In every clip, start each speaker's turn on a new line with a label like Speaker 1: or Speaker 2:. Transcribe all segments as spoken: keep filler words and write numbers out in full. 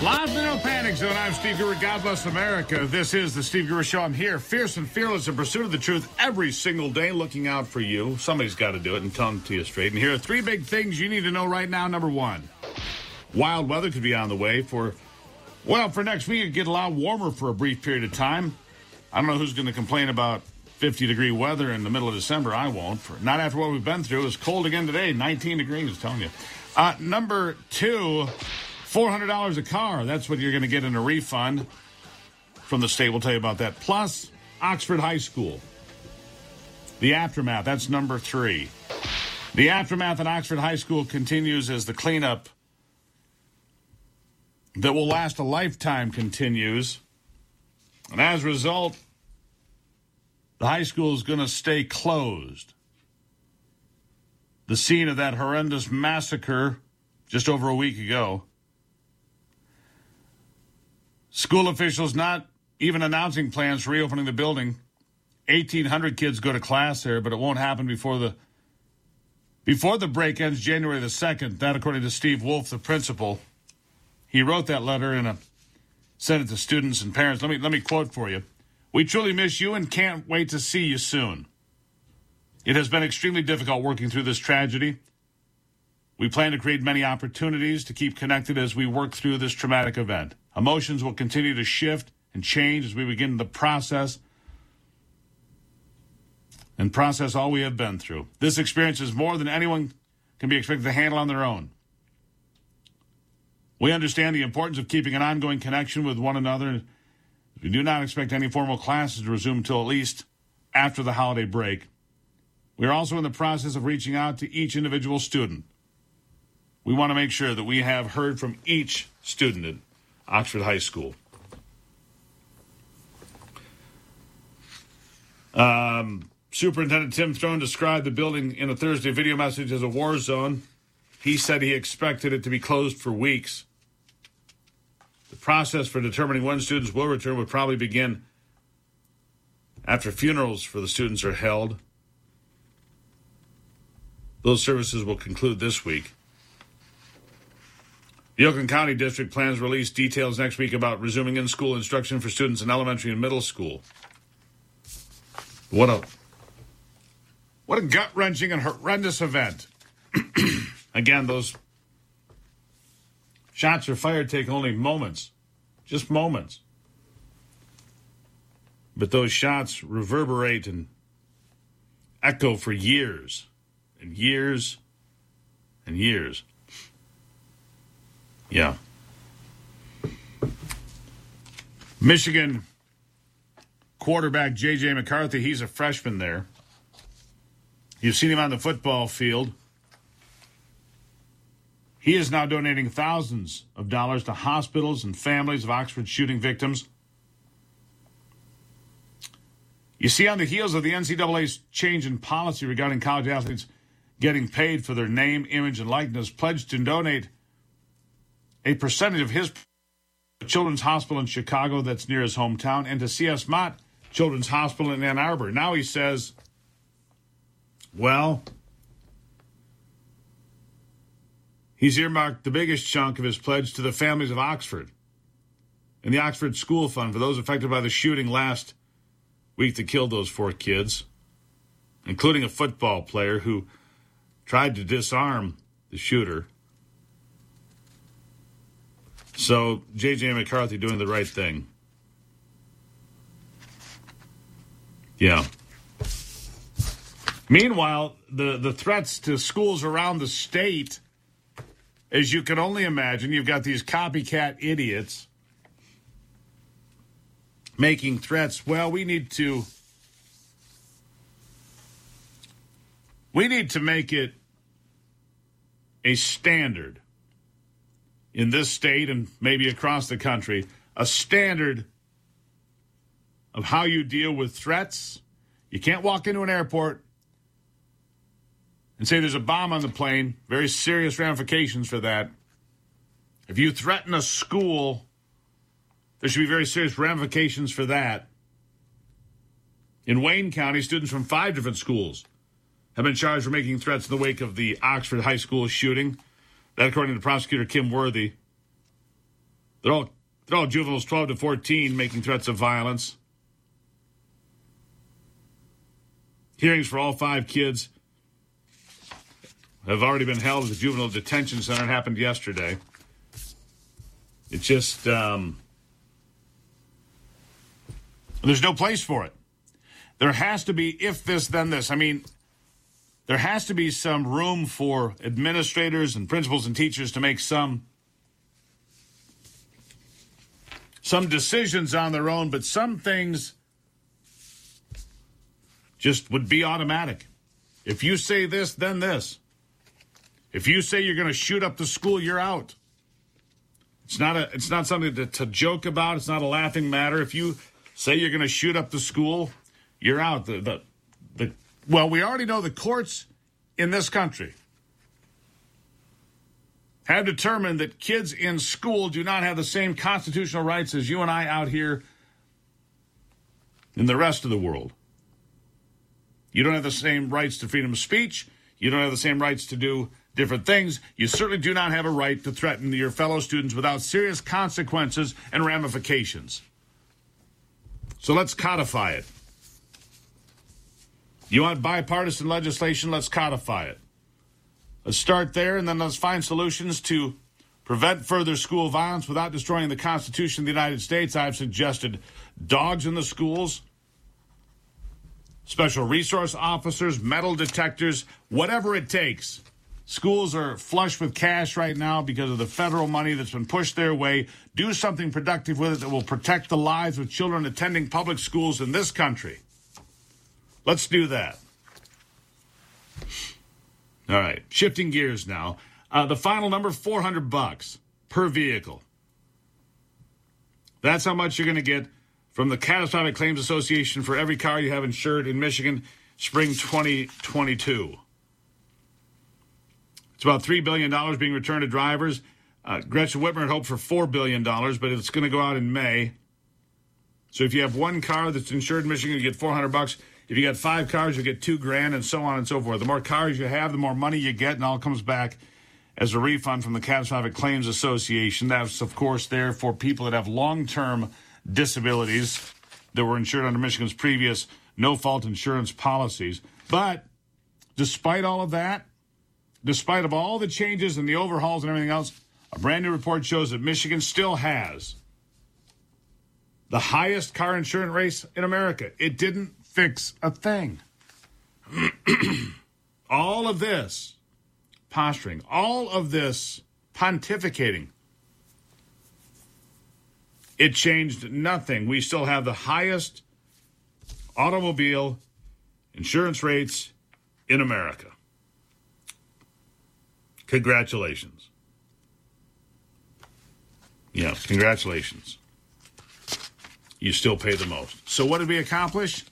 Speaker 1: Live in the No Panic Zone, I'm Steve Gura. God bless America. This is the Steve Gura Show. I'm here, fierce and fearless in pursuit of the truth every single day, looking out for you. Somebody's got to do it and tell them to you straight. And here are three big things you need to know right now. Number one, wild weather could be on the way for, well, for next week. It get a lot warmer for a brief period of time. I don't know who's going to complain about fifty-degree weather in the middle of December. I won't. For, not after what we've been through. It's cold again today, nineteen degrees, I'm telling you. Uh, number two, four hundred dollars a car. That's what you're going to get in a refund from the state. We'll tell you about that. Plus, Oxford High School. The aftermath. That's number three. The aftermath at Oxford High School continues as the cleanup that will last a lifetime continues. And as a result, the high school is going to stay closed. The scene of that horrendous massacre just over a week ago. School officials not even announcing plans for reopening the building. eighteen hundred kids go to class there, but it won't happen before the before the break ends January the second. That, according to Steve Wolf, the principal. He wrote that letter and sent it to students and parents. Let me let me quote for you. We truly miss you and can't wait to see you soon. It has been extremely difficult working through this tragedy. We plan to create many opportunities to keep connected as we work through this traumatic event. Emotions will continue to shift and change as we begin the process and process all we have been through. This experience is more than anyone can be expected to handle on their own. We understand the importance of keeping an ongoing connection with one another. We do not expect any formal classes to resume until at least after the holiday break. We are also in the process of reaching out to each individual student. We want to make sure that we have heard from each student at Oxford High School. Um, Superintendent Tim Throne described the building in a Thursday video message as a war zone. He said he expected it to be closed for weeks. The process for determining when students will return would probably begin after funerals for the students are held. Those services will conclude this week. The Oakland County District plans to release details next week about resuming in-school instruction for students in elementary and middle school. What a what a gut-wrenching and horrendous event. Again, those shots are fired take only moments, just moments. But those shots reverberate and echo for years and years and years. Yeah. Michigan quarterback J J McCarthy, he's a freshman there. You've seen him on the football field. He is now donating thousands of dollars to hospitals and families of Oxford shooting victims. You see, on the heels of the N C double A's change in policy regarding college athletes getting paid for their name, image, and likeness, pledged to donate a percentage of his Children's Hospital in Chicago that's near his hometown and to C S. Mott Children's Hospital in Ann Arbor. Now he says, well, he's earmarked the biggest chunk of his pledge to the families of Oxford and the Oxford School Fund for those affected by the shooting last week that killed those four kids, including a football player who tried to disarm the shooter. So, J J McCarthy doing the right thing. Yeah. Meanwhile, the, the threats to schools around the state, as you can only imagine, you've got these copycat idiots making threats. Well, we need to we need to make it a standard in this state and maybe across the country, a standard of how you deal with threats. You can't walk into an airport and say there's a bomb on the plane. Very serious ramifications for that. If you threaten a school, there should be very serious ramifications for that. In Wayne County, students from five different schools have been charged for making threats in the wake of the Oxford High School shooting. That, according to prosecutor Kim Worthy. They're all, they're all juveniles twelve to fourteen making threats of violence. Hearings for all five kids have already been held at the Juvenile Detention Center. It happened yesterday. It just, um, there's no place for it. There has to be if this, then this. I mean, there has to be some room for administrators and principals and teachers to make some some decisions on their own, but some things just would be automatic. If you say this, then this. If you say you're going to shoot up the school, you're out. It's not a. It's not something to, to joke about. It's not a laughing matter. If you say you're going to shoot up the school, you're out. The, the, the, well, we already know the courts in this country have determined that kids in school do not have the same constitutional rights as you and I out here in the rest of the world. You don't have the same rights to freedom of speech. You don't have the same rights to do different things. You certainly do not have a right to threaten your fellow students without serious consequences and ramifications. So let's codify it. You want bipartisan legislation? Let's codify it. Let's start there, and then let's find solutions to prevent further school violence without destroying the Constitution of the United States. I've suggested dogs in the schools, special resource officers, metal detectors, whatever it takes. Schools are flush with cash right now because of the federal money that's been pushed their way. Do something productive with it that will protect the lives of children attending public schools in this country. Let's do that. All right, shifting gears now. Uh, the final number, four hundred bucks per vehicle. That's how much you're going to get from the Catastrophic Claims Association for every car you have insured in Michigan, spring twenty twenty-two. It's about three billion dollars being returned to drivers. Uh, Gretchen Whitmer had hoped for four billion dollars, but it's going to go out in May. So if you have one car that's insured in Michigan, you get four hundred bucks. If you got five cars, you get two grand, and so on and so forth. The more cars you have, the more money you get, and all comes back as a refund from the Catastrophic Claims Association. That's, of course, there for people that have long-term disabilities that were insured under Michigan's previous no-fault insurance policies. But despite all of that, despite of all the changes and the overhauls and everything else, a brand new report shows that Michigan still has the highest car insurance rates in America. It didn't fix a thing. All of this posturing, all of this pontificating, it changed nothing. We still have the highest automobile insurance rates in America. Congratulations. Yeah, congratulations. You still pay the most. So what did we accomplish?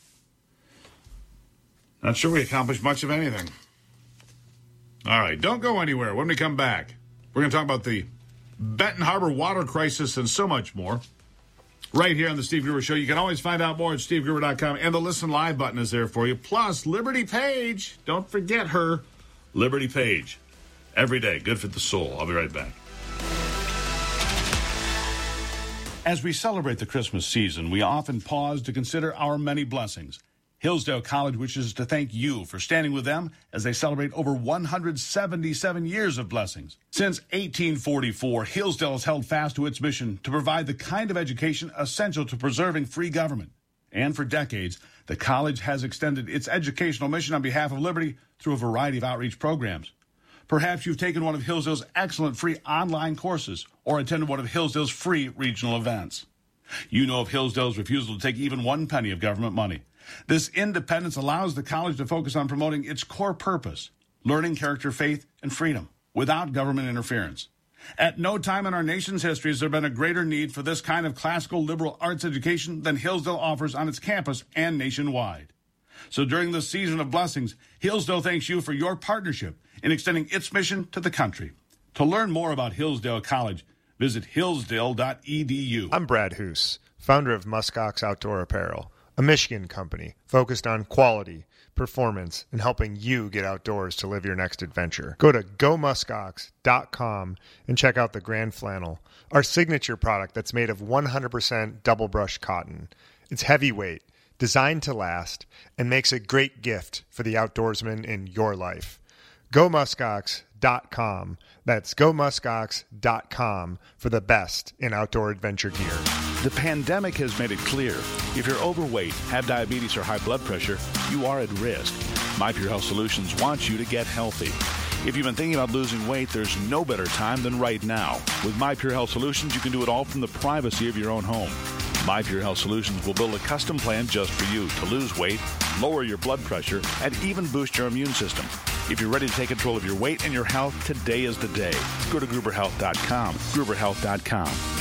Speaker 1: Not sure we accomplished much of anything. All right, don't go anywhere. When we come back, we're going to talk about the Benton Harbor water crisis and so much more right here on the Steve Gruber Show. You can always find out more at steve gruber dot com, and the Listen Live button is there for you. Plus, Liberty Page. Don't forget her. Liberty Page. Every day. Good for the soul. I'll be right back. As we celebrate the Christmas season, we often pause to consider our many blessings. Hillsdale College wishes to thank you for standing with them as they celebrate over one hundred seventy-seven years of blessings. Since eighteen forty-four, Hillsdale has held fast to its mission to provide the kind of education essential to preserving free government. And for decades, the college has extended its educational mission on behalf of liberty through a variety of outreach programs. Perhaps you've taken one of Hillsdale's excellent free online courses or attended one of Hillsdale's free regional events. You know of Hillsdale's refusal to take even one penny of government money. This independence allows the college to focus on promoting its core purpose, learning character, faith, and freedom, without government interference. At no time in our nation's history has there been a greater need for this kind of classical liberal arts education than Hillsdale offers on its campus and nationwide. So during this season of blessings, Hillsdale thanks you for your partnership in extending its mission to the country. To learn more about Hillsdale College, visit hillsdale dot e d u.
Speaker 2: I'm Brad Hoos, founder of Muskox Outdoor Apparel, a Michigan company focused on quality, performance, and helping you get outdoors to live your next adventure. Go to go muskox dot com and check out the Grand Flannel, our signature product that's made of one hundred percent double brush cotton. It's heavyweight, designed to last, and makes a great gift for the outdoorsman in your life. go muskox dot com. That's go muskox dot com for the best in outdoor adventure gear.
Speaker 3: The pandemic has made it clear. If you're overweight, have diabetes, or high blood pressure, you are at risk. My Pure Health Solutions wants you to get healthy. If you've been thinking about losing weight, there's no better time than right now. With My Pure Health Solutions, you can do it all from the privacy of your own home. My Pure Health Solutions will build a custom plan just for you to lose weight, lower your blood pressure, and even boost your immune system. If you're ready to take control of your weight and your health, today is the day. Go to Gruber Health dot com. Gruber Health dot com.